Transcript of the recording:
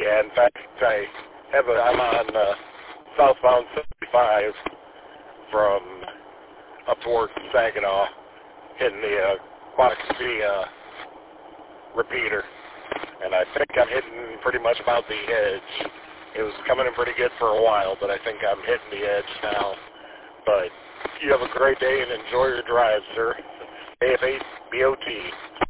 Yeah, in fact, I'm on southbound 75 from up towards Saginaw, hitting the Quantic City repeater. And I think I'm hitting pretty much about the edge. It was coming in pretty good for a while, but I think I'm hitting the edge now. But you have a great day and enjoy your drive, sir. AF8 BOT.